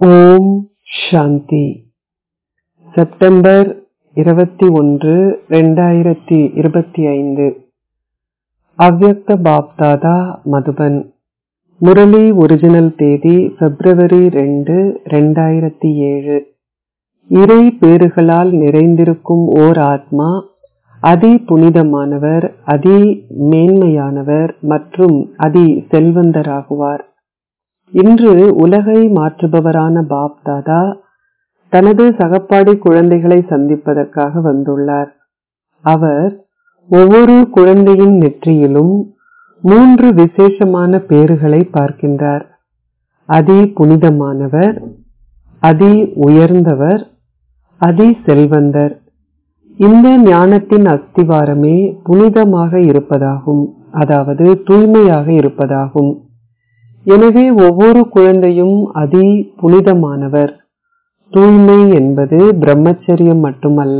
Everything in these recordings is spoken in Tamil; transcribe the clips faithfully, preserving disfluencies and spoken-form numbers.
ஓம் சாந்தி. செப்டம்பர் இருபத்தி ஒன்று இரண்டாயிரத்தி இருபத்தி ஐந்து. அவ்யக்த பாப்தாதா மதுபன். முரளி ஒரிஜினல் தேதி பிப்ரவரி ரெண்டு இரண்டாயிரத்தி ஏழு. இறை பேறுகளால் நிறைந்திருக்கும் ஓர் ஆத்மா அதி புனிதமானவர், அதி மேன்மையானவர் மற்றும் அதி செல்வந்தராகுவார். இன்று உலகை மாற்றுபவரான பாப்தாதா தனது சகப்பாடி குழந்தைகளை சந்திப்பதற்காக வந்துள்ளார். அவர் ஒவ்வொரு குழந்தையின் நெற்றியிலும் மூன்று விசேஷமான பேறுகளை பார்க்கின்றார். அதி புனிதமானவர், அதி உயர்ந்தவர், அதி செல்வந்தர். இந்த ஞானத்தின் அஸ்திவாரமே புனிதமாக இருப்பதாகும், அதாவது தூய்மையாக இருப்பதாகும். எனவே ஒவ்வொரு குழந்தையும் அதி புனிதமானவர். தூய்மை என்பது பிரம்மச்சரியம் மட்டுமல்ல,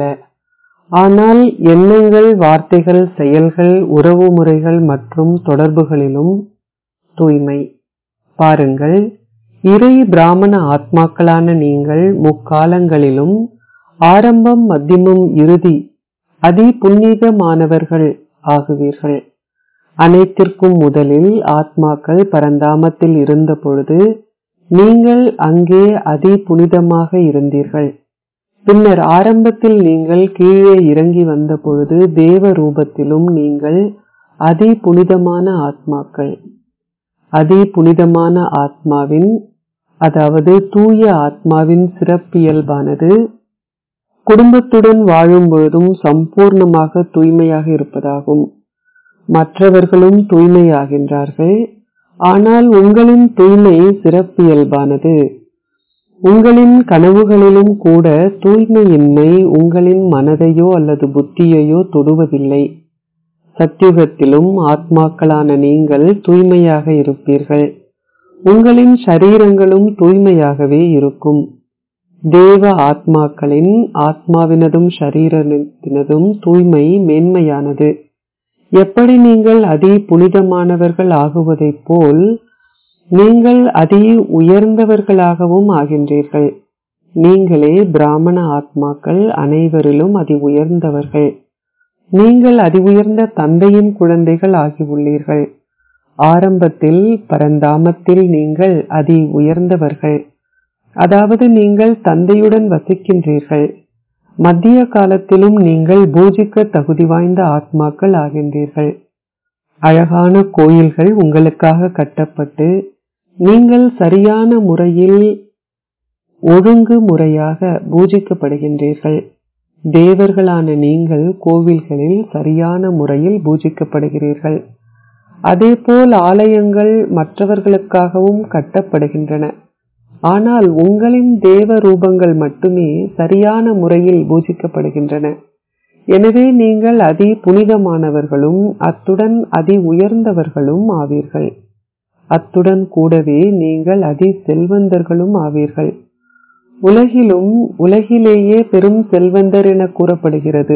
ஆனால் எண்ணங்கள், வார்த்தைகள், செயல்கள், உறவு முறைகள் மற்றும் தொடர்புகளிலும் தூய்மை. பாருங்கள், இறை பிராமண ஆத்மாக்களான நீங்கள் முக்காலங்களிலும் ஆரம்பம், மத்தியமம், இறுதி அதி புனிதமானவர்கள் ஆகுவீர்கள். அனைத்திற்கும் முதலில் ஆத்மாக்கள் பரந்தாமத்தில் இருந்த பொழுது நீங்கள் அங்கே அதி புனிதமாக இருந்தீர்கள். பின்னர் ஆரம்பத்தில் நீங்கள் கீழே இறங்கி வந்த பொழுது தேவ ரூபத்திலும் நீங்கள் அதி புனிதமான ஆத்மாக்கள். அதி புனிதமான ஆத்மாவின், அதாவது தூய ஆத்மாவின் சிறப்பியல்பானது குடும்பத்துடன் வாழும் பொழுதும் சம்பூர்ணமாக தூய்மையாக இருப்பதாகும். மற்றவர்களும் தூய்மையாகின்றார்கள், ஆனால் உங்களின் தூய்மை சிறப்பியல்பானது. உங்களின் கனவுகளிலும் கூட தூய்மையின்மை உங்களின் மனதையோ அல்லது புத்தியையோ தொடுவதில்லை. சத்யுகத்திலும் ஆத்மாக்களான நீங்கள் தூய்மையாக இருப்பீர்கள். உங்களின் சரீரங்களும் தூய்மையாகவே இருக்கும். தேவ ஆத்மாக்களின் ஆத்மாவினதும் சரீரத்தினதும் தூய்மை மேன்மையானது. எப்படி நீங்கள் அதி புனிதமானவர்கள் ஆகுவதைப் போல் நீங்கள் அதி உயர்ந்தவர்களாகவும் ஆகின்றீர்கள். நீங்களே பிராமண ஆத்மாக்கள், அனைவரிலும் அதி உயர்ந்தவர்கள். நீங்கள் அதி உயர்ந்த தந்தையின் குழந்தைகள் ஆகியுள்ளீர்கள். ஆரம்பத்தில் பரந்தாமத்தில் நீங்கள் அதி உயர்ந்தவர்கள், அதாவது நீங்கள் தந்தையுடன் வசிக்கின்றீர்கள். மத்திய காலத்திலும் நீங்கள் பூஜிக்க தகுதி வாய்ந்த ஆத்மாக்கள் ஆகின்றீர்கள். அழகான கோயில்கள் உங்களுக்காக கட்டப்பட்டு நீங்கள் சரியான முறையில் ஒழுங்கு முறையாக பூஜிக்கப்படுகின்றீர்கள். தேவர்களான நீங்கள் கோவில்களில் சரியான முறையில் பூஜிக்கப்படுகிறீர்கள். அதேபோல் ஆலயங்கள் மற்றவர்களுக்காகவும் கட்டப்படுகின்றன, ஆனால் உங்களின் தேவ ரூபங்கள் மட்டுமே சரியான முறையில் பூஜிக்கப்படுகின்றன. எனவே நீங்கள் அதி புனிதமானவர்களும் அத்துடன் அதி உயர்ந்தவர்களும் ஆவீர்கள். அத்துடன் கூடவே நீங்கள் அதி செல்வந்தர்களும் ஆவீர்கள். உலகிலும் உலகிலேயே பெரும் செல்வந்தர் என கூறப்படுகிறது,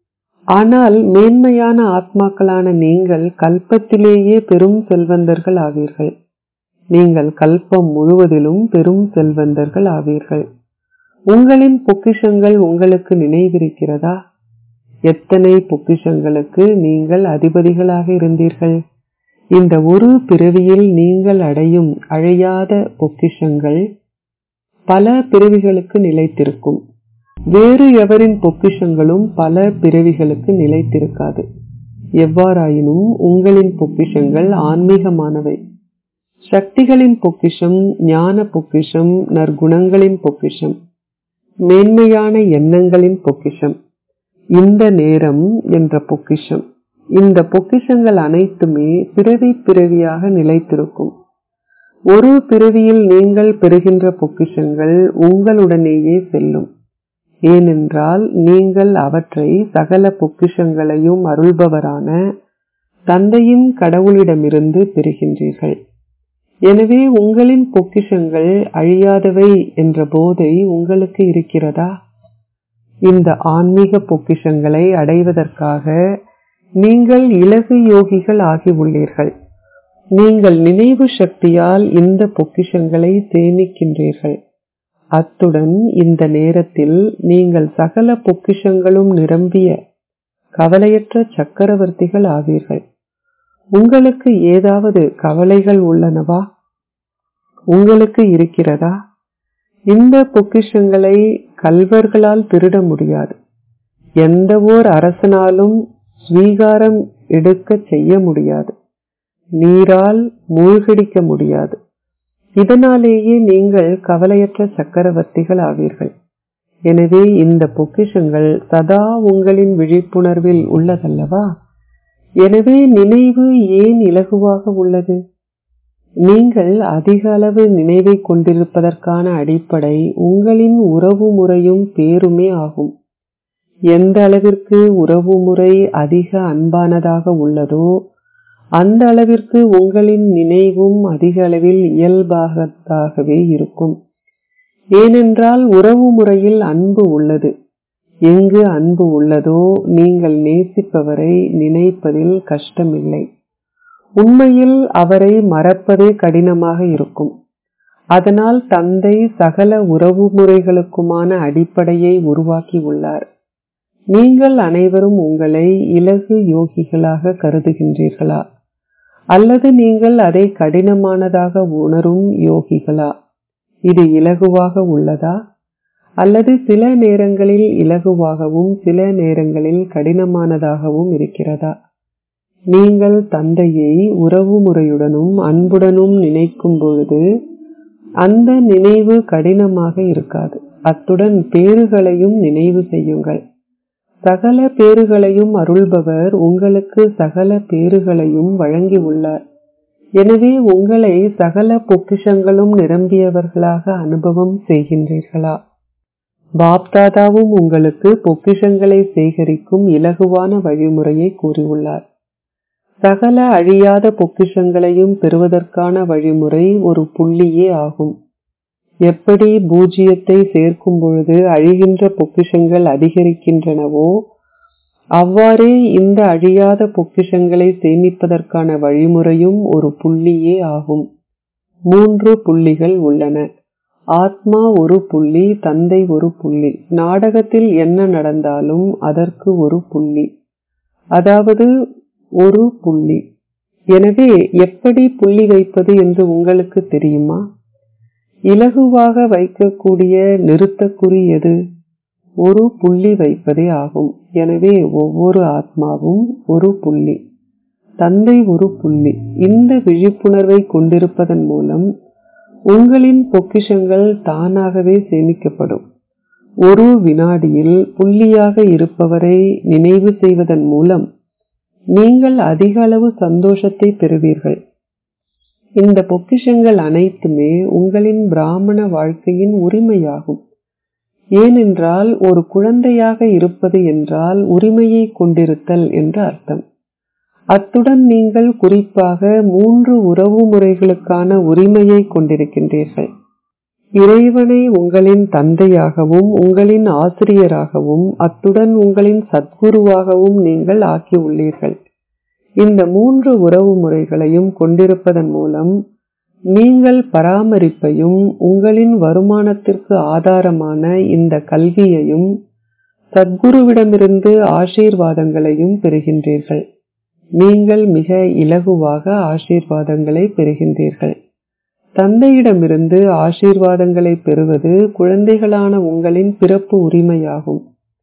ஆனால் மேன்மையான ஆத்மாக்களான நீங்கள் கல்பத்திலேயே பெரும் செல்வந்தர்கள் ஆவீர்கள். நீங்கள் கல்பம் முழுவதிலும் பெரும் செல்வந்தர்கள் ஆவீர்கள். உங்களின் பொக்கிஷங்கள் உங்களுக்கு நினைவிருக்கிறதா? எத்தனை பொக்கிஷங்களுக்கு நீங்கள் அதிபதிகளாக இருந்தீர்கள்? இந்த ஒரு பிறவியில் நீங்கள் அடையும் அழியாத பொக்கிஷங்கள் பல பிறவிகளுக்கு நிலைத்திருக்கும். வேறு எவரின் பொக்கிஷங்களும் பல பிறவிகளுக்கு நிலைத்திருக்காது. எவ்வாறாயினும் உங்களின் பொக்கிஷங்கள் ஆன்மீகமானவை. சக்திகளின் பொக்கிஷம், ஞான பொக்கிஷம், நற்குணங்களின் பொக்கிஷம், மேன்மையான எண்ணங்களின் பொக்கிஷம், இந்த நேரம் என்ற பொக்கிஷம். இந்த பொக்கிஷங்கள் அனைத்துமே பிறவி பிறவியாக நிலைத்திருக்கும். ஒரு பிறவியில் நீங்கள் பெறுகின்ற பொக்கிஷங்கள் உங்களுடனேயே செல்லும். ஏனென்றால் நீங்கள் அவற்றை சகல பொக்கிஷங்களையும் அருள்பவரான தந்தையின் கடவுளிடமிருந்து பெறுகின்றீர்கள். எனவே உங்களின் பொக்கிஷங்கள் அழியாதவை என்ற போதை உங்களுக்கு இருக்கிறதா? இந்த ஆன்மீக பொக்கிஷங்களை அடைவதற்காக நீங்கள் இலகு யோகிகள் ஆகியுள்ளீர்கள். நீங்கள் நினைவு சக்தியால் இந்த பொக்கிஷங்களை சேமிக்கின்றீர்கள். அத்துடன் இந்த நேரத்தில் நீங்கள் சகல பொக்கிஷங்களும் நிரம்பிய கவலையற்ற சக்கரவர்த்திகள் ஆவீர்கள். உங்களுக்கு ஏதாவது கவலைகள் உள்ளனவா? உங்களுக்கு இருக்கிறதா? இந்த பொக்கிஷங்களை கல்வர்களால் திருட முடியாது. எந்த ஓர் அரசனாலும் ஸ்வீகாரம் எடுக்க செய்ய முடியாது. நீரால் மூழ்கடிக்க முடியாது. இதனாலேயே நீங்கள் கவலையற்ற சக்கரவர்த்திகள் ஆவீர்கள். எனவே இந்த பொக்கிஷங்கள் சதா உங்களின் விழிப்புணர்வில் உள்ளதல்லவா? எனவே நினைவு ஏன் இலகுவாக உள்ளது? நீங்கள் அதிக அளவு நினைவை கொண்டிருப்பதற்கான அடிப்படை உங்களின் உறவு முறையும் பேருமே ஆகும். எந்த அளவிற்கு உறவு முறை அதிக அன்பானதாக உள்ளதோ அந்த அளவிற்கு உங்களின் நினைவும் அதிக அளவில் இயல்பாகவே இருக்கும். ஏனென்றால் உறவு முறையில் அன்பு உள்ளது. எங்கு அன்பு உள்ளதோ நீங்கள் நேசிப்பவரை நினைப்பதில் கஷ்டமில்லை. உண்மையில் அவரை மறப்பதே கடினமாக இருக்கும். அதனால் தந்தை சகல உறவு முறைகளுக்குமான அடிப்படையை உருவாக்கி உள்ளார். நீங்கள் அனைவரும் உங்களை இலகு யோகிகளாக கருதுகின்றீர்களா? அல்லது நீங்கள் அதை கடினமானதாக உணரும் யோகிகளா? இது இலகுவாக உள்ளதா? அல்லது சில நேரங்களில் இலகுவாகவும் சில நேரங்களில் கடினமானதாகவும் இருக்கிறதா? நீங்கள் தந்தையை உறவு முறையுடனும் அன்புடனும் நினைக்கும் பொழுது அந்த நினைவு கடினமாக இருக்காது. அத்துடன் பேறுகளையும் நினைவு செய்யுங்கள். சகல பேறுகளையும் அருள்பவர் உங்களுக்கு சகல பேறுகளையும் வழங்கி உள்ளார். எனவே உங்களை சகல பொக்கிஷங்களும் நிரம்பியவர்களாக அனுபவம் செய்கின்றீர்களா? பாப்தாதாவும் உங்களுக்கு பொக்கிஷங்களை சேகரிக்கும் இலகுவான வழிமுறையை கூறியுள்ளார். சகல அழியாத பொக்கிஷங்களையும் பெறுவதற்கான வழிமுறை ஒரு புள்ளியே ஆகும். எப்படி பூஜ்ஜியத்தை சேர்க்கும் பொழுது அழிகின்ற பொக்கிஷங்கள் அதிகரிக்கின்றனவோ அவ்வாறே இந்த அழியாத பொக்கிஷங்களை சேமிப்பதற்கான வழிமுறையும் ஒரு புள்ளியே ஆகும். மூன்று புள்ளிகள் உள்ளன. ஆத்மா ஒரு புள்ளி, தந்தை ஒரு புள்ளி. நாடகத்தில் என்ன நடந்தாலும் அதற்கு ஒரு புள்ளி, அதாவது ஒரு புள்ளி. எனவே எப்படி புள்ளி வைப்பது என்று உங்களுக்கு தெரியுமா? இலகுவாக வைக்கக்கூடிய நிறுத்தக்குறி எது? ஒரு புள்ளி வைப்பதே ஆகும். எனவே ஒவ்வொரு ஆத்மாவும் ஒரு புள்ளி, தந்தை ஒரு புள்ளி. இந்த விழிப்புணர்வை கொண்டிருப்பதன் மூலம் உங்களின் பொக்கிஷங்கள் தானாகவே சேமிக்கப்படும். ஒரு வினாடியில் புள்ளியாக இருப்பவரை நினைவு செய்வதன் மூலம் நீங்கள் அதிக அளவு சந்தோஷத்தை பெறுவீர்கள். இந்த பொக்கிஷங்கள் அனைத்துமே உங்களின் பிராமண வாழ்க்கையின் உரிமையாகும். ஏனென்றால் ஒரு குழந்தையாக இருப்பது என்றால் உரிமையை கொண்டிருத்தல் என்று அர்த்தம். அத்துடன் நீங்கள் குறிப்பாக மூன்று உறவு முறைகளுக்கான உரிமையை கொண்டிருக்கின்றீர்கள். இறைவனை உங்களின் தந்தையாகவும் உங்களின் ஆசிரியராகவும் அத்துடன் உங்களின் சத்குருவாகவும் நீங்கள் ஆக்கி உள்ளீர்கள். இந்த மூன்று உறவு முறைகளையும் கொண்டிருப்பதன் மூலம் நீங்கள் பராமரிப்பையும் உங்களின் வருமானத்திற்கு ஆதாரமான இந்த கல்வியையும் சத்குருவிடமிருந்து ஆசீர்வாதங்களையும் பெறுகின்றீர்கள். நீங்கள் மிக இலகுவாக ஆசீர்வாதங்களை பெறுகின்றீர்கள். தந்தையிடமிருந்து ஆசீர்வாதங்களை பெறுவது குழந்தைகளான உங்களின் பிறப்பு உரிமையாகும்.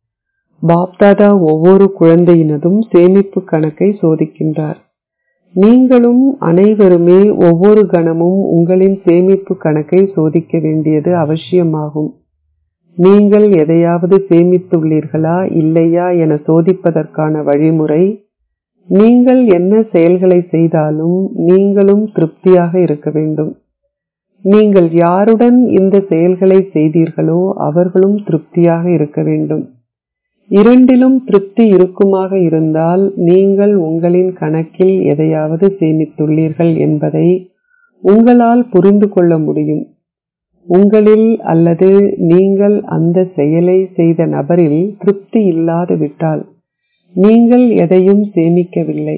பாப்தாதா ஒவ்வொரு குழந்தையினதும் சேமிப்பு கணக்கை சோதிக்கின்றார். நீங்களும் அனைவருமே ஒவ்வொரு கணமும் உங்களின் சேமிப்பு கணக்கை சோதிக்க வேண்டியது அவசியமாகும். நீங்கள் எதையாவது சேமித்துள்ளீர்களா இல்லையா என சோதிப்பதற்கான வழிமுறை, நீங்கள் என்ன செயல்களை செய்தாலும் நீங்களும் திருப்தியாக இருக்க வேண்டும். நீங்கள் யாருடன் இந்த செயல்களை செய்தீர்களோ அவர்களும் திருப்தியாக இருக்க வேண்டும். இரண்டிலும் திருப்தி இருக்குமாக இருந்தால் நீங்கள் உங்களின் கணக்கில் எதையாவது சேமித்துள்ளீர்கள் என்பதை உங்களால் புரிந்து கொள்ள முடியும். உங்களில் அல்லது நீங்கள் அந்த செயலை செய்த நபரில் திருப்தி இல்லாது விட்டால் நீங்கள் எதையும் சேமிக்கவில்லை.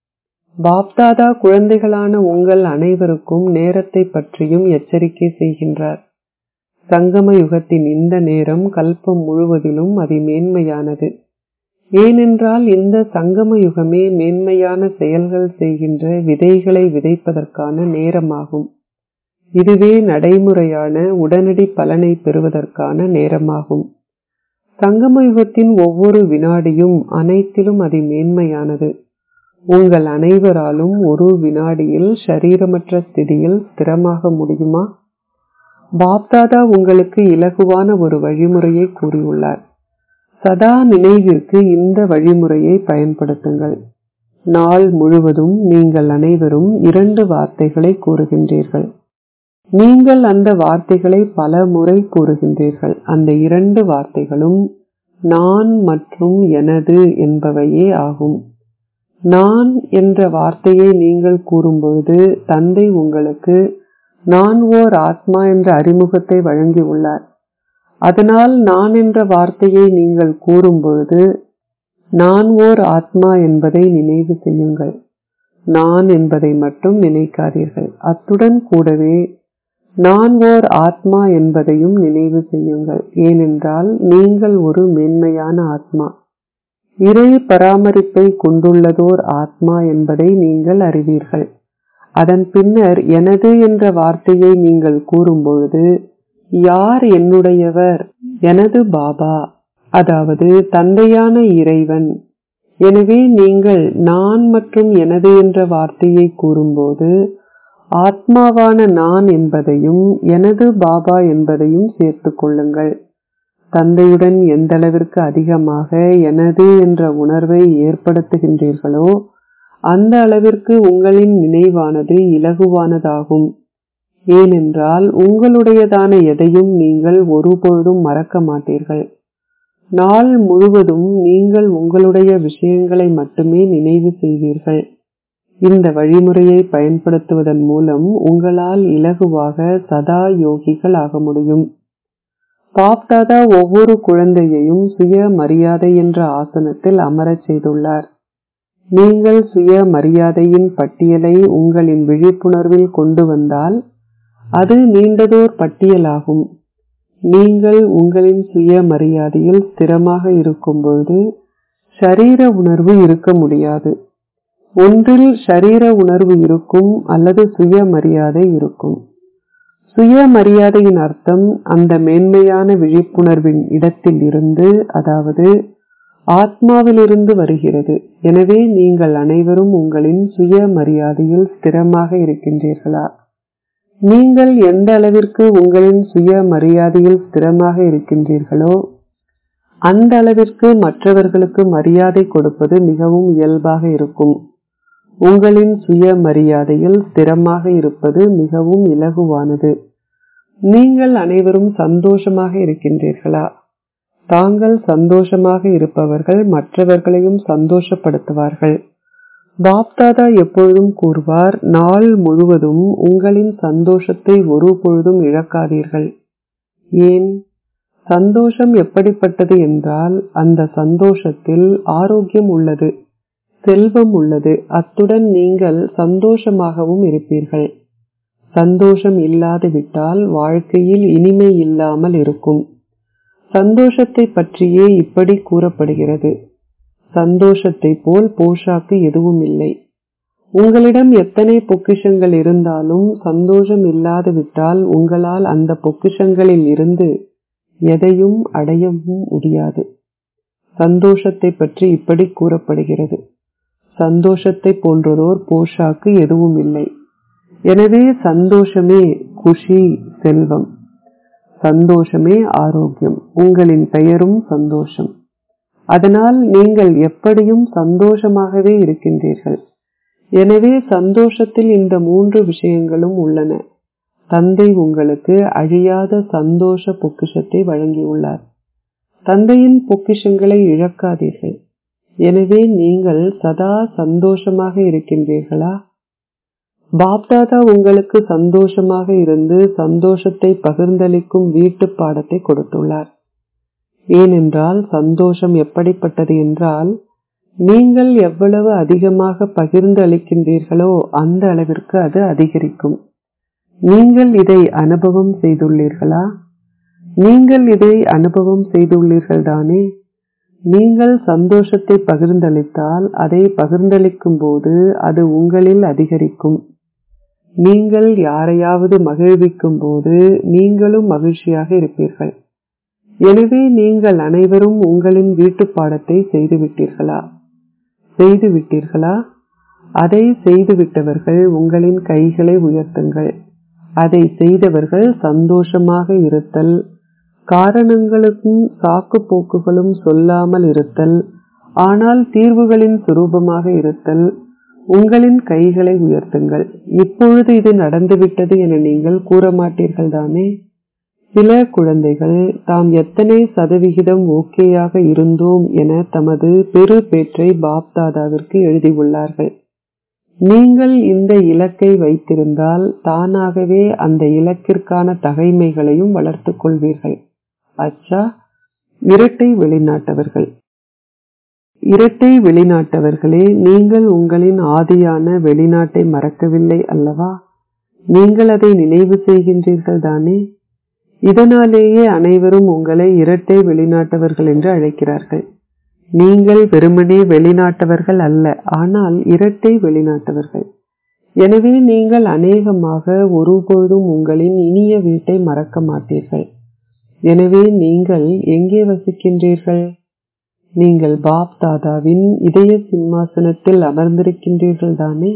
பாப்தாதா குழந்தைகளான உங்கள் அனைவருக்கும் நேரத்தை பற்றியும் எச்சரிக்கை செய்கின்றார். சங்கம யுகத்தின் இந்த நேரம் கல்பம் முழுவதிலும் அதி மேன்மையானது. ஏனென்றால் இந்த சங்கம யுகமே மேன்மையான செயல்கள் செய்கின்ற விதைகளை விதைப்பதற்கான நேரமாகும். இதுவே நடைமுறையான உடனடி பலனை பெறுவதற்கான நேரமாகும். சங்கம யுகத்தின் ஒவ்வொரு வினாடியும் அனைத்திலும் அதி மேன்மையானது. உங்கள் அனைவராலும் ஒரு வினாடியில் ஷரீரமற்ற ஸ்திதியில் ஸ்திரமாக முடியுமா? பாப்தாதா உங்களுக்கு இலகுவான ஒரு வழிமுறையை கூறியுள்ளார். சதா நினைவிற்கு இந்த வழிமுறையை பயன்படுத்துங்கள். நாள் முழுவதும் நீங்கள் அனைவரும் இரண்டு வார்த்தைகளை கூறுகின்றீர்கள். நீங்கள் அந்த வார்த்தைகளை பல முறை கூறுகின்றீர்கள். அந்த இரண்டு வார்த்தைகளும் நான் மற்றும் எனது என்பவையே ஆகும். நான் என்ற வார்த்தையை நீங்கள் கூறும்பொழுது தந்தை உங்களுக்கு நான் ஓர் ஆத்மா என்ற அறிமுகத்தை வழங்கியுள்ளார். அதனால் நான் என்ற வார்த்தையை நீங்கள் கூறும்பொழுது நான் ஓர் ஆத்மா என்பதை நினைவு செய்யுங்கள். நான் என்பதை மட்டும் நினைக்காதீர்கள். அத்துடன் கூடவே நான் ஓர் ஆத்மா என்பதையும் நினைவு செய்யுங்கள். ஏனென்றால் நீங்கள் ஒரு மேன்மையான ஆத்மா, இறை பராமரிப்பை கொண்டுள்ளதோர் ஆத்மா என்பதை நீங்கள் அறிவீர்கள். அதன் பின்னர் எனது என்ற வார்த்தையை நீங்கள் கூறும்பொழுது யார் என்னுடையவர்? எனது பாபா, அதாவது தந்தையான இறைவன். எனவே நீங்கள் நான் மற்றும் எனது என்ற வார்த்தையை கூறும்போது ஆத்மாவான நான் என்பதையும் எனது பாபா என்பதையும் சேர்த்துக் கொள்ளுங்கள். தந்தையுடன் எந்தளவிற்கு அதிகமாக எனது என்ற உணர்வை ஏற்படுத்துகின்றீர்களோ அந்த அளவிற்கு உங்களின் நினைவானது இலகுவானதாகும். ஏனென்றால் உங்களுடையதான எதையும் நீங்கள் ஒருபொழுதும் மறக்க மாட்டீர்கள். நாள் முழுவதும் நீங்கள் உங்களுடைய விஷயங்களை மட்டுமே நினைவு செய்வீர்கள். இந்த வழிமுறையை பயன்படுத்துவதன் மூலம் உங்களால் இலகுவாக சதா யோகிகள் ஆக முடியும். பாப்தாதா ஒவ்வொரு குழந்தையையும் சுய மரியாதை என்ற ஆசனத்தில் அமரச் செய்துள்ளார். நீங்கள் சுய மரியாதையின் பட்டியலை உங்களின் விழிப்புணர்வில் கொண்டு வந்தால் அது நீண்டதோர் பட்டியலாகும். நீங்கள் உங்களின் சுய மரியாதையில் ஸ்திரமாக இருக்கும் பொழுது ஷரீர உணர்வு இருக்க முடியாது. ஒன்றில் ஷரீர உணர்வு இருக்கும் அல்லது சுய மரியாதை இருக்கும். சுய மரியாதையின் அர்த்தம் அந்த மேன்மையான விழிப்புணர்வின் இடத்தில் இருந்து, அதாவது ஆத்மாவிலிருந்து வருகிறது. எனவே நீங்கள் அனைவரும் உங்களின் சுய மரியாதையில் ஸ்திரமாக இருக்கின்றீர்களா? நீங்கள் எந்த அளவிற்கு உங்களின் சுய மரியாதையில் ஸ்திரமாக இருக்கின்றீர்களோ அந்த அளவிற்கு மற்றவர்களுக்கு மரியாதை கொடுப்பது மிகவும் இயல்பாக இருக்கும். உங்களின் சுய மரியாதையில் ஸ்திரமாக இருப்பது மிகவும் இலகுவானது. நீங்கள் அனைவரும் சந்தோஷமாக இருக்கின்றீர்களா? தாங்கள் சந்தோஷமாக இருப்பவர்கள் மற்றவர்களையும் சந்தோஷப்படுத்துவார்கள். பாப்தாதா எப்பொழுதும் கூறுவார், நாள் முழுவதும் உங்களின் சந்தோஷத்தை ஒரு பொழுதும் இழக்காதீர்கள். ஏன்? சந்தோஷம் எப்படிப்பட்டது என்றால் அந்த சந்தோஷத்தில் ஆரோக்கியம் உள்ளது, செல்வம் உள்ளது. அத்துடன் நீங்கள் சந்தோஷமாகவும் இருப்பீர்கள். சந்தோஷம் இல்லாது விட்டால் வாழ்க்கையில் இனிமை இல்லாமல் இருக்கும். சந்தோஷத்தை பற்றியே இப்படி கூறப்படுகிறது, சந்தோஷத்தை போல் போஷாக்கு எதுவும் இல்லை. உங்களிடம் எத்தனை பொக்கிஷங்கள் இருந்தாலும் சந்தோஷம் இல்லாது விட்டால் உங்களால் அந்த பொக்கிஷங்களில் இருந்து எதையும் அடையவும் முடியாது. சந்தோஷத்தை பற்றி இப்படி கூறப்படுகிறது, சந்தோஷத்தை போன்றதோர் போஷாக்கு எதுவும் இல்லை. எனவே சந்தோஷமே குஷி, செல்வம். சந்தோஷமே ஆரோக்கியம். உங்களின் பெயரும் சந்தோஷம். அதனால் நீங்கள் எப்படியும் சந்தோஷமாகவே இருக்கின்றீர்கள். எனவே சந்தோஷத்தில் இந்த மூன்று விஷயங்களும் உள்ளன. தந்தை உங்களுக்கு அழியாத சந்தோஷ பொக்கிஷத்தை வழங்கியுள்ளார். தந்தையின் பொக்கிஷங்களை இழக்காதீர்கள். எனவே நீங்கள் சதா சந்தோஷமாக இருக்கின்றீர்களா? பாப்தாதா உங்களுக்கு சந்தோஷமாக இருந்து சந்தோஷத்தை பகிர்ந்தளிக்கும் வீட்டு பாடத்தை கொடுத்துள்ளார். ஏனென்றால் சந்தோஷம் எப்படிப்பட்டது என்றால், நீங்கள் எவ்வளவு அதிகமாக பகிர்ந்து அளிக்கின்றீர்களோ அந்த அளவிற்கு அது அதிகரிக்கும். நீங்கள் இதை அனுபவம் செய்துள்ளீர்களா? நீங்கள் இதை அனுபவம் செய்துள்ளீர்கள் தானே? நீங்கள் சந்தோஷத்தை பகிர்ந்தளித்தால் அதை பகிர்ந்தளிக்கும் போது அது உங்களில் அதிகரிக்கும். நீங்கள் யாரையாவது மகிழ்விக்கும் போது நீங்களும் மகிழ்ச்சியாக இருப்பீர்கள். எனவே நீங்கள் அனைவரும் உங்களின் வீட்டு பாடத்தை செய்துவிட்டீர்களா? செய்துவிட்டீர்களா? அதை செய்துவிட்டவர்கள் உங்களின் கைகளை உயர்த்துங்கள். அதை செய்தவர்கள் சந்தோஷமாக இருத்தல், காரணங்களுக்கும் சாக்கு போக்குகளும் சொல்லாமல் இருத்தல், ஆனால் தீர்வுகளின் சுரூபமாக இருத்தல். உங்களின் கைகளை உயர்த்துங்கள். இப்பொழுது இது நடந்துவிட்டது என நீங்கள் கூற மாட்டீர்கள் தானே? சில குழந்தைகள் தாம் எத்தனை சதவிகிதம் ஓகேயாக இருந்தோம் என தமது பெரு பேற்றை பாப் தாதாவிற்கு எழுதியுள்ளார்கள். நீங்கள் இந்த இலக்கை வைத்திருந்தால் தானாகவே அந்த இலக்கிற்கான தகைமைகளையும் வளர்த்துக் கொள்வீர்கள். அச்சா, இரட்டை வெளிநாட்டவர்கள். இரட்டை வெளிநாட்டவர்களே, நீங்கள் உங்களின் ஆதியான வெளிநாட்டை மறக்கவில்லை அல்லவா? நீங்கள் அதை நினைவு செய்கின்றீர்கள் தானே? இதனாலேயே அனைவரும் உங்களை இரட்டை வெளிநாட்டவர்கள் என்று அழைக்கிறார்கள். நீங்கள் வெறுமனே வெளிநாட்டவர்கள் அல்ல, ஆனால் இரட்டை வெளிநாட்டவர்கள். எனவே நீங்கள் அநேகமாக ஒருபொழுதும் உங்களின் இனிய வீட்டை மறக்க மாட்டீர்கள். எனவே நீங்கள் எங்கே வசிக்கின்றீர்கள்? நீங்கள் பாப் தாதாவின் இதய சிம்மாசனத்தில் அமர்ந்திருக்கின்றீர்கள் தானே?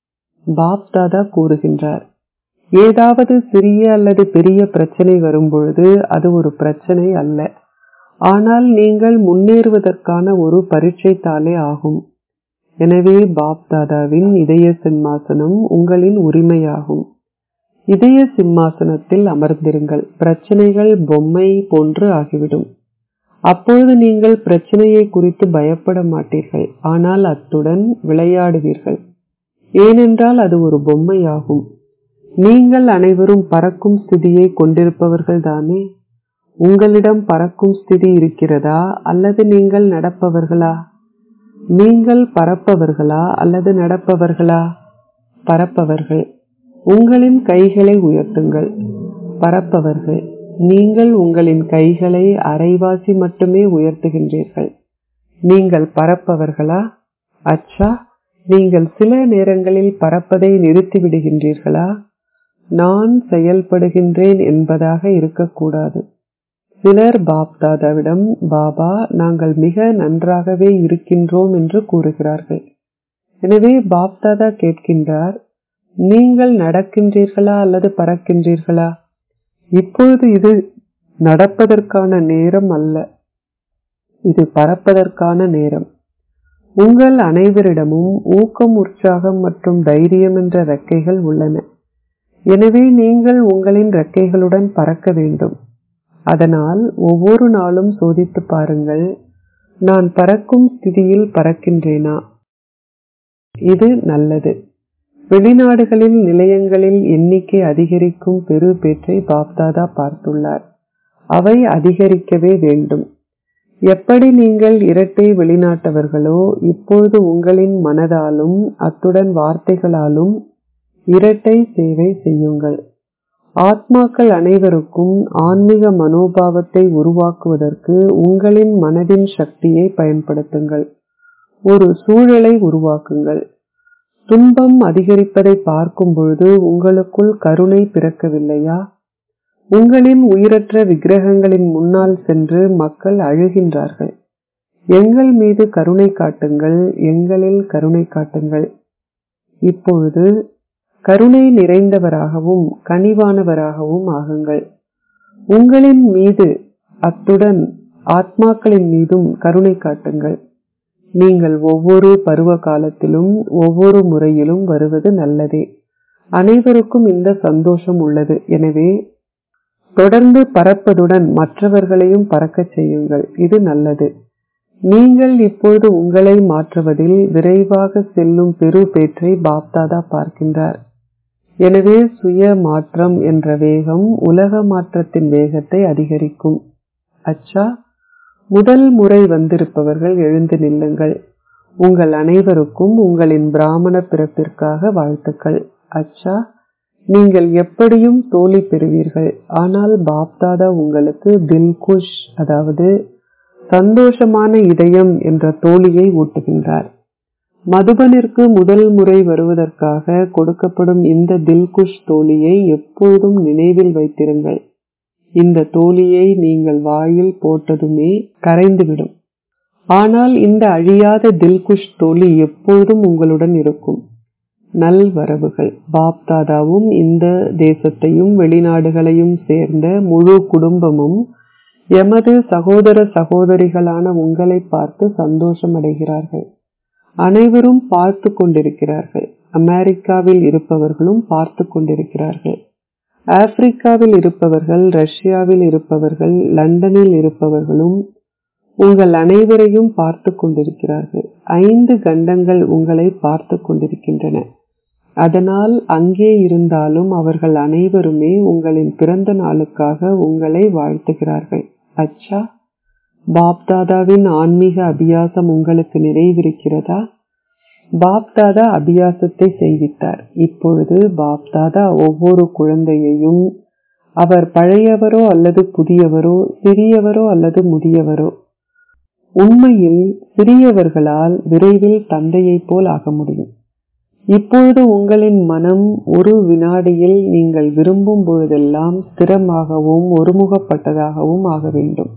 பாப் தாதா கூறுகின்றார், ஏதாவது சிறிய அல்லது பெரிய பிரச்சனை வரும்பொழுது அது ஒரு பிரச்சனை அல்ல, ஆனால் நீங்கள் முன்னேறுவதற்கான ஒரு பரீட்சை தாளே ஆகும். எனவே பாப் தாதாவின் இதய சிம்மாசனம் உங்களின் உரிமையாகும். இதய சிம்மாசனத்தில் அமர்ந்திருங்கள். பிரச்சனைகள் பொம்மை போன்று ஆகிவிடும். அப்பொழுது நீங்கள் பிரச்சனையை குறித்து பயப்பட மாட்டீர்கள், ஆனால் அத்துடன் விளையாடுவீர்கள். ஏனென்றால் அது ஒரு பொம்மையாகும். நீங்கள் அனைவரும் பறக்கும் ஸ்திதியை கொண்டிருப்பவர்கள் தானே? உங்களிடம் பறக்கும் ஸ்திதி இருக்கிறதா அல்லது நீங்கள் நடப்பவர்களா? நீங்கள் பறப்பவர்களா அல்லது நடப்பவர்களா? பறப்பவர்கள். உங்களின் கைகளை உயர்த்துங்கள். பறப்பவர்கள். நீங்கள் உங்களின் கைகளை அரைவாசி மட்டுமே உயர்த்துகின்றீர்கள். நீங்கள் பறப்பவர்களா? அச்சா, நீங்கள் சில நேரங்களில் பறப்பதை நிறுத்திவிடுகின்றீர்களா? நான் செயல்படுகின்றேன் என்பதாக இருக்கக்கூடாது. சிலர் பாப் தாதாவிடம், பாபா, நாங்கள் மிக நன்றாகவே இருக்கின்றோம் என்று கூறுகிறார்கள். எனவே பாப் தாதா கேட்கின்றார், நீங்கள் நடக்கின்றீர்களா அல்லது பறக்கின்றீர்களா? இப்பொழுது இது நடப்பதற்கான நேரம் அல்ல, இது பறப்பதற்கான நேரம். உங்கள் அனைவரிடமும் ஊக்கம், உற்சாகம் மற்றும் தைரியம் என்ற ரெக்கைகள் உள்ளன. எனவே நீங்கள் உங்களின் ரெக்கைகளுடன் பறக்க வேண்டும். அதனால் ஒவ்வொரு நாளும் சோதித்து பாருங்கள், நான் பறக்கும் ஸ்திதியில் பறக்கின்றேனா? இது நல்லது. வெளிநாடுகளில் நிலையங்களில் எண்ணிக்கை அதிகரிக்கும் பெரு பேற்றை பாப்தாதா பார்த்துள்ளார். அவை அதிகரிக்கவே வேண்டும். எப்படி நீங்கள் இரட்டை வெளிநாட்டவர்களோ, இப்பொழுது உங்களின் மனதாலும் அத்துடன் வார்த்தைகளாலும் இரட்டை சேவை செய்யுங்கள். ஆத்மாக்கள் அனைவருக்கும் ஆன்மீக மனோபாவத்தை உருவாக்குவதற்கு உங்களின் மனதின் சக்தியை பயன்படுத்துங்கள். ஒரு சூழலை உருவாக்குங்கள். துன்பம் அதிகரிப்பதை பார்க்கும் பொழுது உங்களுக்குள் கருணை பிறக்கவில்லையா? உங்களின் உயிரற்ற விக்கிரகங்களின் முன்னால் சென்று மக்கள் அழுகின்றார்கள். எங்கள் மீது கருணை காட்டுங்கள், எங்களில் கருணை காட்டுங்கள். இப்பொழுது கருணை நிறைந்தவராகவும் கனிவானவராகவும் ஆகுங்கள். உங்களின் மீது அத்துடன் ஆத்மாக்களின் மீதும் கருணை காட்டுங்கள். நீங்கள் ஒவ்வொரு பருவ காலத்திலும் ஒவ்வொரு முறையிலும் வருவது நல்லதே. அனைவருக்கும் இந்த சந்தோஷம் உள்ளது. எனவே தொடர்ந்து பறப்பதுடன் மற்றவர்களையும் பறக்கச் செய்யுங்கள். இது நல்லது. நீங்கள் இப்பொழுது உங்களை மாற்றுவதில் விரைவாக செல்லும் பெரு பேற்றை பாப்தாதா பார்க்கின்றார். எனவே சுய மாற்றம் என்ற வேகம் உலக மாற்றத்தின் வேகத்தை அதிகரிக்கும். அச்சா, முதல் முறை வந்திருப்பவர்கள் எழுந்து நில்லுங்கள். உங்கள் அனைவருக்கும் உங்களின் பிராமண பிறப்பிற்காக வாழ்த்துக்கள். அச்சா, நீங்கள் எப்படியும் தோல்வி பெறுவீர்கள். ஆனால் பாப்தாதா உங்களுக்கு தில்குஷ், அதாவது சந்தோஷமான இதயம் என்ற தோழியை ஊட்டுகின்றார். மதுபனிற்கு முதல் முறை வருவதற்காக கொடுக்கப்படும் இந்த தில்குஷ் தோழியை எப்போதும் நினைவில் வைத்திருங்கள். இந்த தோழியை நீங்கள் வாயில் போட்டதுமே கரைந்துவிடும். ஆனால் இந்த அழியாத தில்குஷ் தோழி எப்போதும் உங்களுடன் இருக்கும். நல்வரவுகள். பாப்தாதாவும் இந்த தேசத்தையும் வெளிநாடுகளையும் சேர்ந்த முழு குடும்பமும் எமது சகோதர சகோதரிகளான உங்களை பார்த்து சந்தோஷம் அடைகிறார்கள். அனைவரும் பார்த்து கொண்டிருக்கிறார்கள். அமெரிக்காவில் இருப்பவர்களும் பார்த்து கொண்டிருக்கிறார்கள். ஆப்பிரிக்காவில் இருப்பவர்கள், ரஷ்யாவில் இருப்பவர்கள், லண்டனில் இருப்பவர்களும் உங்கள் அனைவரையும் பார்த்து கொண்டிருக்கிறார்கள். ஐந்து கண்டங்கள் உங்களை பார்த்து கொண்டிருக்கின்றன. அதனால் அங்கே இருந்தாலும் அவர்கள் அனைவருமே உங்களின் பிறந்த நாளுக்காக உங்களை வாழ்த்துகிறார்கள். அச்சா, பாப்தாதாவின் ஆன்மீக அபியாசம் உங்களுக்கு நிறைவிருக்கிறதா? பாப்தாதா அபியாசத்தை செய்வித்தார். இப்பொழுது பாப்தாதா ஒவ்வொரு குழந்தையையும், அவர் பழையவரோ அல்லது புதியவரோ, சிறியவரோ அல்லது முதியவரோ, உண்மையில் சிறியவர்களால் விரைவில் தந்தையை போல் ஆக முடியும். இப்பொழுது உங்களின் மனம் ஒரு வினாடியில் நீங்கள் விரும்பும் பொழுதெல்லாம் ஸ்திரமாகவும் ஒருமுகப்பட்டதாகவும் ஆக வேண்டும்.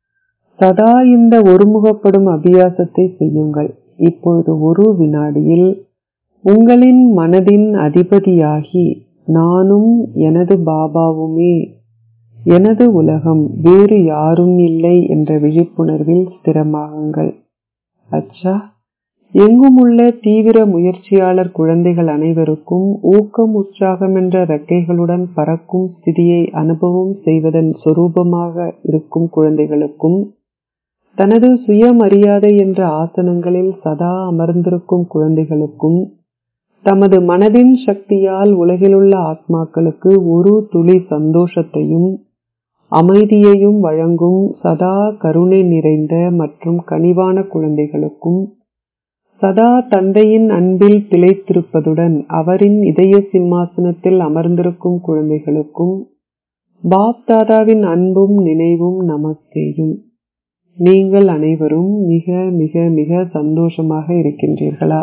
சதா இந்த ஒருமுகப்படும் அபியாசத்தை செய்யுங்கள். இப்பொழுது ஒரு வினாடியில் உங்களின் மனதின் அதிபதியாகி, நானும் எனது பாபாவுமே எனது உலகம், வேறு யாரும் இல்லை என்ற விழிப்புணர்வில் ஸ்திரமாகுங்கள். அச்சா, எங்கும் உள்ள தீவிர முயற்சியாளர் குழந்தைகள் அனைவருக்கும் ஊக்கம் உற்சாகம் என்ற ரெக்கைகளுடன் பறக்கும் ஸ்திதியை அனுபவம் செய்வதன் சொரூபமாக இருக்கும் குழந்தைகளுக்கும், தனது சுயமரியாதை என்ற ஆசனங்களில் சதா அமர்ந்திருக்கும் குழந்தைகளுக்கும், தமது மனதின் சக்தியால் உலகிலுள்ள ஆத்மாக்களுக்கு ஒரு துளி சந்தோஷத்தையும் அமைதியையும் வழங்கும் சதா கருணை நிறைந்த மற்றும் கனிவான குழந்தைகளுக்கும், சதா தந்தையின் அன்பில் திளைத்திருப்பதுடன் அவரின் இதய சிம்மாசனத்தில் அமர்ந்திருக்கும் குழந்தைகளுக்கும் பாப்தாதாவின் அன்பும் நினைவும் நமஸ்தேயும். நீங்கள் அனைவரும் மிக மிக மிக சந்தோஷமாக இருக்கின்றீர்களா?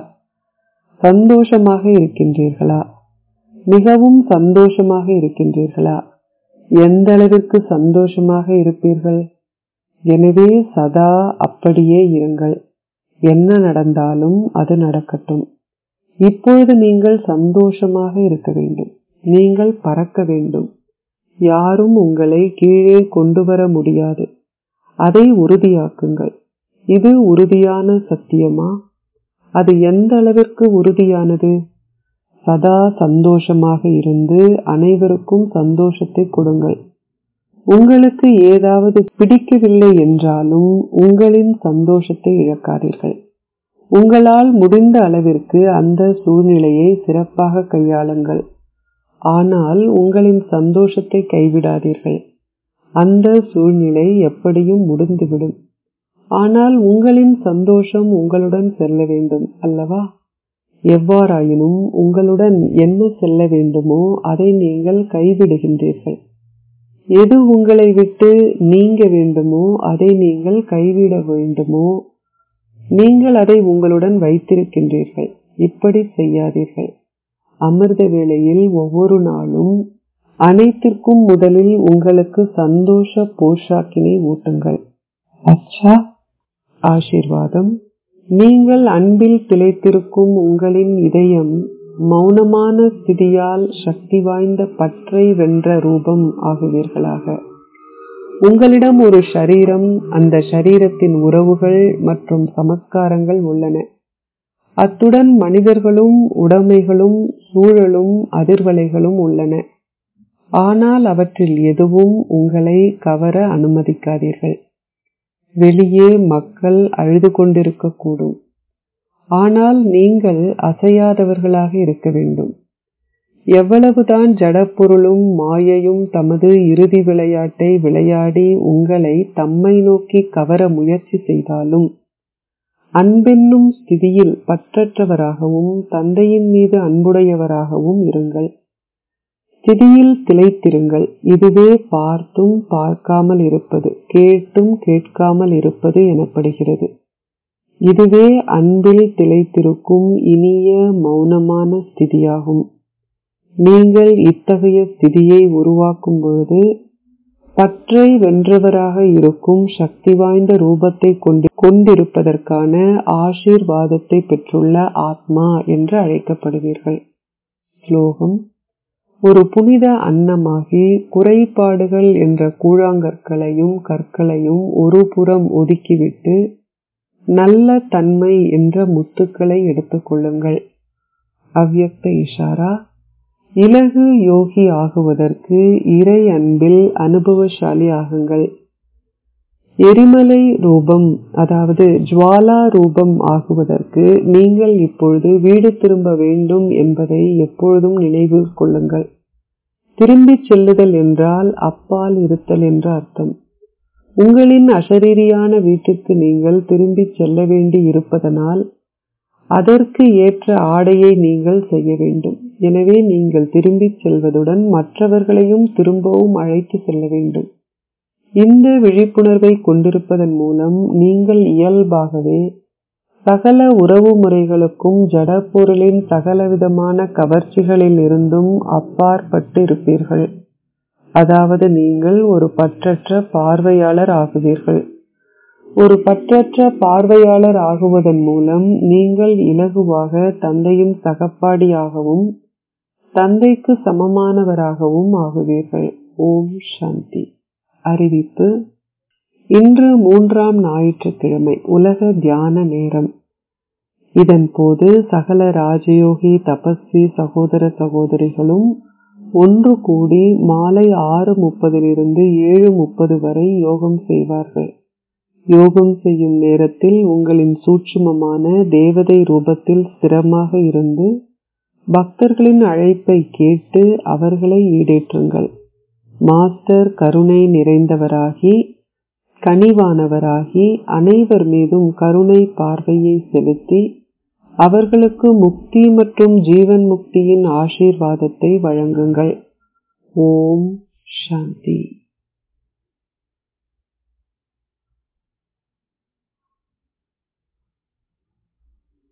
சந்தோஷமாக இருக்கின்றீர்களா? மிகவும் சந்தோஷமாக இருக்கின்றீர்களா? எந்த அளவிற்கு சந்தோஷமாக இருப்பீர்கள்? எனவே சதா அப்படியே இருங்கள். என்ன நடந்தாலும் அது நடக்கட்டும். இப்பொழுது நீங்கள் சந்தோஷமாக இருக்க வேண்டும். நீங்கள் பறக்க வேண்டும். யாரும் உங்களை கீழே கொண்டு வர முடியாது. அதை உறுதியாக்குங்கள். இது உறுதியான சத்தியமா? அது எந்த அளவிற்கு உறுதியானது? சதா சந்தோஷமாக இருந்து அனைவருக்கும் சந்தோஷத்தை கொடுங்கள். உங்களுக்கு ஏதாவது பிடிக்கவில்லை என்றாலும் உங்களின் சந்தோஷத்தை இழக்காதீர்கள். உங்களால் முடிந்த அளவிற்கு அந்த சூழ்நிலையை சிறப்பாக கையாளுங்கள். ஆனால் உங்களின் சந்தோஷத்தை கைவிடாதீர்கள். அந்த சூழ்நிலை எப்படியும் முடிந்துவிடும். ஆனால் உங்களின் சந்தோஷம் உங்களுடன் செல்ல வேண்டும் அல்லவா? எவ்வாறாயினும் உங்களுடன் என்ன செல்ல வேண்டுமோ அதை நீங்கள் கைவிடுகின்றீர்கள். எது உங்களை விட்டு நீங்க வேண்டுமோ அதை நீங்கள் கைவிட வேண்டுமோ நீங்கள் அதை உங்களுடன் வைத்திருக்கின்றீர்கள். இப்படி செய்யாதீர்கள். அமிர்த வேளையில் ஒவ்வொரு நாளும் அனைத்திற்கும் முதலில் உங்களுக்கு சந்தோஷ போஷாக்கினை ஊட்டுங்கள். அச்சா, ஆசீர்வாதம். நீங்கள் அன்பில் திளைத்திருக்கும் உங்களின் இதயம் மௌனமான ஸ்திதியால் சக்தி வாய்ந்த பற்றை வென்ற ரூபம் ஆகுவீர்களாக. உங்களிடம் ஒரு ஷரீரம், அந்த ஷரீரத்தின் உறவுகள் மற்றும் சமஸ்காரங்கள் உள்ளன. அத்துடன் மனிதர்களும் உடைமைகளும் சூழலும் அதிர்வலைகளும் உள்ளன. ஆனால் அவற்றில் எதுவும் உங்களை கவர அனுமதிக்காதீர்கள். வெளியே மக்கள் அழுது கொண்டிருக்க கூடும். ஆனால் நீங்கள் அசையாதவர்களாக இருக்க வேண்டும். எவ்வளவுதான் ஜடப்பொருளும் மாயையும் தமது இறுதி விளையாட்டை விளையாடி உங்களை தம்மை நோக்கி கவர முயற்சி செய்தாலும், அன்பென்னும் ஸ்திதியில் பற்றற்றவராகவும் தந்தையின் மீது அன்புடையவராகவும் இருங்கள். ஸ்திதியில் திளைத்திருங்கள். இதுவே பார்த்தும் பார்க்காமல் இருப்பது, கேட்டும் கேட்காமல் இருப்பது எனப்படுகிறது. இதுவே அன்பில் திளைத்திருக்கும் இனிய மௌனமான ஸ்திதியாகும். நீங்கள் இத்தகைய ஸ்திதியை உருவாக்கும் பொழுது பற்றை வென்றவராக இருக்கும் சக்தி வாய்ந்த ரூபத்தை கொண்டிருப்பதற்கான ஆசீர்வாதத்தை பெற்றுள்ள ஆத்மா என்று அழைக்கப்படுவீர்கள். ஸ்லோகம்: ஒரு புனித அன்னமாகி குறைபாடுகள் என்ற கூழாங்கற்களையும் கற்களையும் ஒரு புறம் ஒதுக்கிவிட்டு நல்ல தன்மை என்ற முத்துக்களை எடுத்துக் கொள்ளுங்கள். அவ்யக்த இஷாரா: இலகு யோகி ஆகுவதற்கு இறை அன்பில் அனுபவசாலி ஆகுங்கள். எரிமலை ரூபம் அதாவது ஜுவாலா ரூபம் ஆகுவதற்கு நீங்கள் இப்பொழுது வீடு திரும்ப வேண்டும் என்பதை எப்பொழுதும் நினைவில் கொள்ளுங்கள். திரும்பிச் செல்லுதல் என்றால் அப்பால் இருத்தல் என்று அர்த்தம். உங்களின் அசரீரியான வீட்டுக்கு நீங்கள் திரும்பிச் செல்ல வேண்டி இருப்பதனால் அதற்கு ஏற்ற ஆடையை நீங்கள் செய்ய வேண்டும். எனவே நீங்கள் திரும்பிச் செல்வதுடன் மற்றவர்களையும் திரும்பவும் அழைத்து செல்ல வேண்டும். இந்த விழிப்புணர்வை கொண்டிருப்பதன் மூலம் நீங்கள் இயல்பாகவே சகல உறவு முறைகளுக்கும் ஜடப்பொருளின் சகலவிதமான கவர்ச்சிகளில் இருந்தும் அப்பாற்பட்டு இருப்பீர்கள். அதாவது நீங்கள் ஒரு பற்றற்ற பார்வையாளர் ஆகுவீர்கள். ஒரு பற்றற்ற பார்வையாளர் ஆகுவதன் மூலம் நீங்கள் இலகுவாக தந்தையின் சகப்பாடியாகவும் தந்தைக்கு சமமானவராகவும் ஆகுவீர்கள். ஓம் சாந்தி. அறிவிப்பு: இன்று மூன்றாம் ஞாயிற்றுக்கிழமை உலக தியான நேரம். இதன் போது சகல ராஜயோகி தபஸ்வி சகோதர சகோதரிகளும் ஒன்று கூடி மாலை ஆறு முப்பதிலிருந்து ஏழு முப்பது வரை யோகம் செய்வார்கள். யோகம் செய்யும் நேரத்தில் உங்களின் சூட்சுமமான தேவதை ரூபத்தில் ஸ்திரமாக இருந்து பக்தர்களின் அழைப்பை கேட்டு அவர்களை ஈடேற்றுங்கள். மாஸ்டர் கருணை நிறைந்தவராகி கனிவானவராகி அனைவர் மீதும் கருணை பார்வையை செலுத்தி அவர்களுக்கு முக்தி மற்றும் ஜீவன் முக்தியின் ஆசீர்வாதத்தை வழங்குங்கள். ஓம் சாந்தி.